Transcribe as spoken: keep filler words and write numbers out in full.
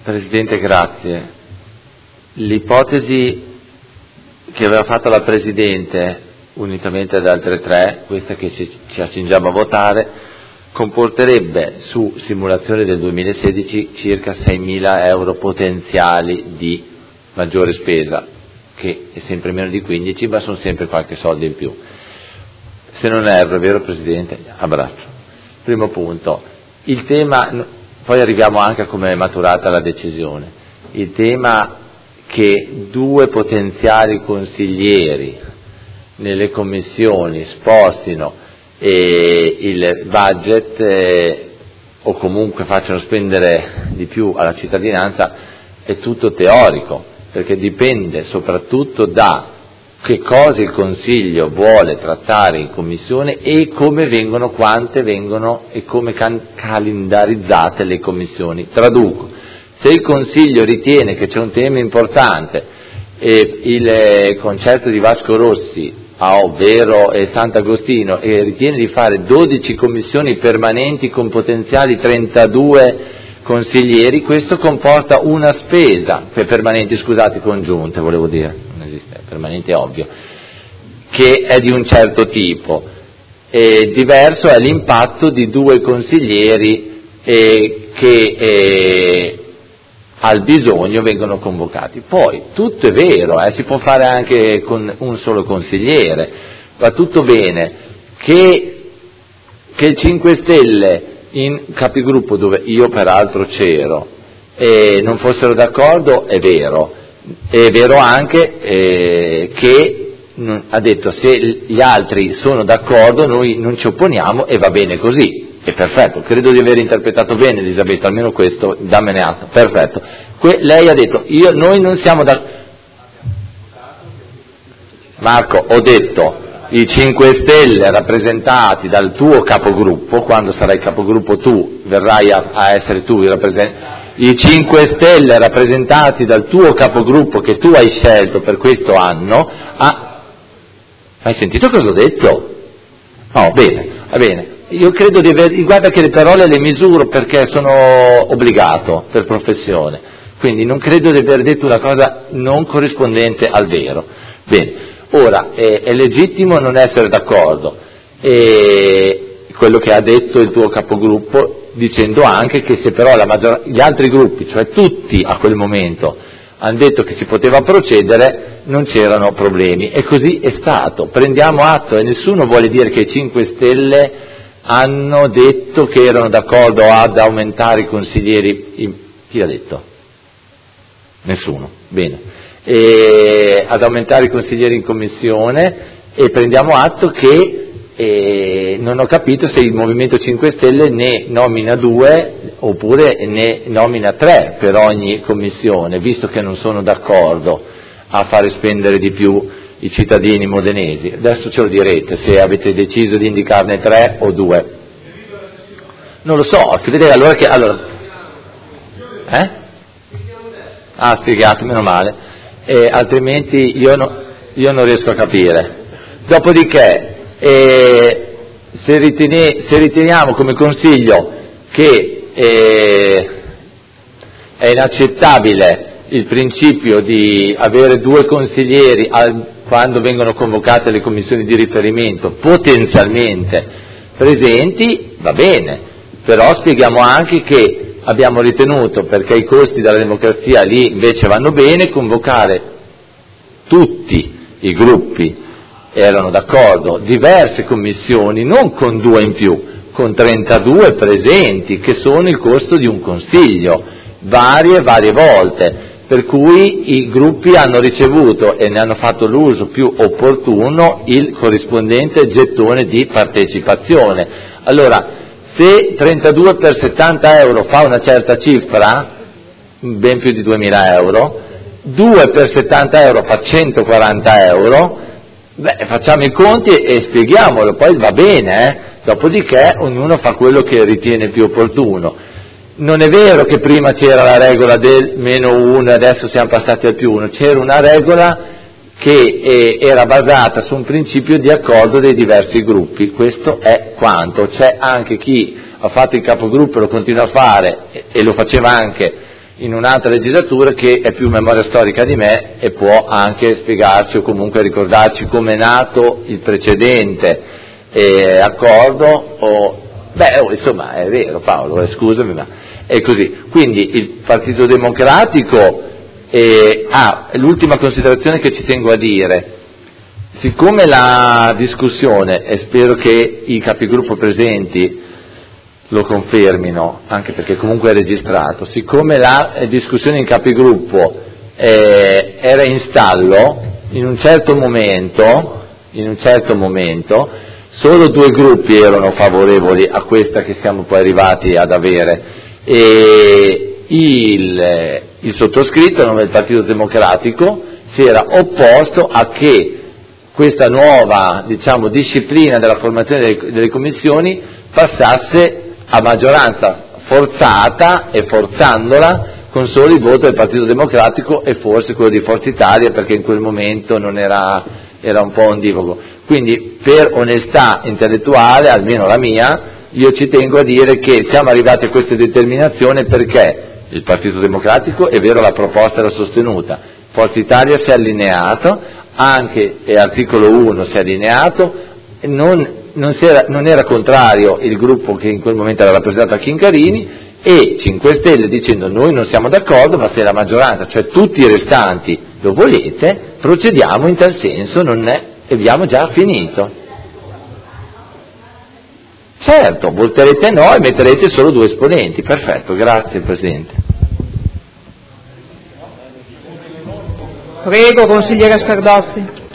Presidente, grazie. L'ipotesi che aveva fatto la Presidente, unitamente ad altre tre, questa che ci, ci accingiamo a votare, comporterebbe su simulazione del duemilasedici circa seimila euro potenziali di maggiore spesa, che è sempre meno di quindici, ma sono sempre qualche soldo in più. Se non erro, è vero Presidente? Abbraccio. Primo punto. Il tema, poi arriviamo anche a come è maturata la decisione, il tema che due potenziali consiglieri nelle commissioni spostino e il budget eh, o comunque facciano spendere di più alla cittadinanza è tutto teorico, perché dipende soprattutto da che cosa il Consiglio vuole trattare in Commissione e come vengono, quante vengono e come can- calendarizzate le commissioni. Traduco, se il Consiglio ritiene che c'è un tema importante e il eh, concerto di Vasco Rossi a Ovvero e Sant'Agostino e ritiene di fare dodici commissioni permanenti con potenziali trentadue consiglieri, questo comporta una spesa, per permanenti, scusate, congiunte volevo dire, non esiste, permanente è ovvio, che è di un certo tipo. E diverso è l'impatto di due consiglieri eh, che eh, al bisogno vengono convocati. Poi, tutto è vero, eh, si può fare anche con un solo consigliere, va tutto bene, che, che il cinque Stelle in capigruppo, dove io peraltro c'ero, e non fossero d'accordo, è vero. È vero anche eh, che mh, ha detto se gli altri sono d'accordo noi non ci opponiamo e va bene così, è perfetto. Credo di aver interpretato bene Elisabetta, almeno questo, dammene atto, perfetto. Que- lei ha detto, io, noi non siamo d'accordo. Marco, ho detto, i cinque Stelle rappresentati dal tuo capogruppo, quando sarai capogruppo tu, verrai a, a essere tu il rappresentante, i cinque Stelle rappresentati dal tuo capogruppo che tu hai scelto per questo anno, ah, hai sentito cosa ho detto? No, bene, va bene, io credo di aver, guarda che le parole le misuro perché sono obbligato per professione, quindi non credo di aver detto una cosa non corrispondente al vero. Bene. Ora, è, è legittimo non essere d'accordo, e quello che ha detto il tuo capogruppo, dicendo anche che se però la maggior, gli altri gruppi, cioè tutti a quel momento, hanno detto che si poteva procedere, non c'erano problemi, e così è stato. Prendiamo atto, e nessuno vuole dire che i cinque Stelle hanno detto che erano d'accordo ad aumentare i consiglieri. In... Chi l'ha detto? Nessuno, bene. E ad aumentare i consiglieri in commissione, e prendiamo atto che eh, non ho capito se il Movimento cinque Stelle ne nomina due oppure ne nomina tre per ogni commissione, visto che non sono d'accordo a fare spendere di più i cittadini modenesi. Adesso ce lo direte se avete deciso di indicarne tre o due. Non lo so, si vede allora che... Allora, eh? Ah, spiegato, meno male. Eh, altrimenti io, no, io non riesco a capire. Dopodiché, eh, se, ritene, se riteniamo come Consiglio che eh, è inaccettabile il principio di avere due consiglieri al, quando vengono convocate le commissioni di riferimento potenzialmente presenti, va bene, però spieghiamo anche che abbiamo ritenuto, perché i costi della democrazia lì invece vanno bene, convocare tutti i gruppi, erano d'accordo, diverse commissioni, non con due in più, con trentadue presenti, che sono il costo di un consiglio, varie varie volte, per cui i gruppi hanno ricevuto e ne hanno fatto l'uso più opportuno il corrispondente gettone di partecipazione. Allora, se trentadue per settanta euro fa una certa cifra, ben più di duemila euro, due per settanta euro fa centoquaranta euro, beh, facciamo i conti e spieghiamolo, poi va bene, eh? Dopodiché ognuno fa quello che ritiene più opportuno. Non è vero che prima c'era la regola del meno uno e adesso siamo passati al più uno, c'era una regola che eh, era basata su un principio di accordo dei diversi gruppi, questo è quanto. C'è anche chi ha fatto il capogruppo e lo continua a fare, e, e lo faceva anche in un'altra legislatura che è più memoria storica di me e può anche spiegarci o comunque ricordarci come è nato il precedente eh, accordo o, beh oh, insomma è vero Paolo, eh, scusami ma è così. Quindi il Partito Democratico eh, ah, l'ultima considerazione che ci tengo a dire, siccome la discussione, e spero che i capigruppo presenti lo confermino, anche perché comunque è registrato, siccome la discussione in capigruppo eh, era in stallo, in un certo momento, in un certo momento, solo due gruppi erano favorevoli a questa che siamo poi arrivati ad avere, e il, il sottoscritto, a nome del Partito Democratico, si era opposto a che questa nuova, diciamo, disciplina della formazione delle, delle commissioni passasse a maggioranza forzata e forzandola con solo il voto del Partito Democratico e forse quello di Forza Italia, perché in quel momento non era, era un po' ondivago. Quindi per onestà intellettuale, almeno la mia, io ci tengo a dire che siamo arrivati a questa determinazione perché il Partito Democratico, è vero, la proposta era sostenuta, Forza Italia si è allineato, anche l'articolo uno si è allineato, non Non, era, non era contrario il gruppo che in quel momento era rappresentato a Chincarini, e cinque Stelle dicendo noi non siamo d'accordo, ma se la maggioranza, cioè tutti i restanti, lo volete, procediamo in tal senso, non è, e abbiamo già finito. Certo, voterete no e metterete solo due esponenti, perfetto, grazie Presidente. Prego, consigliere Scardotti.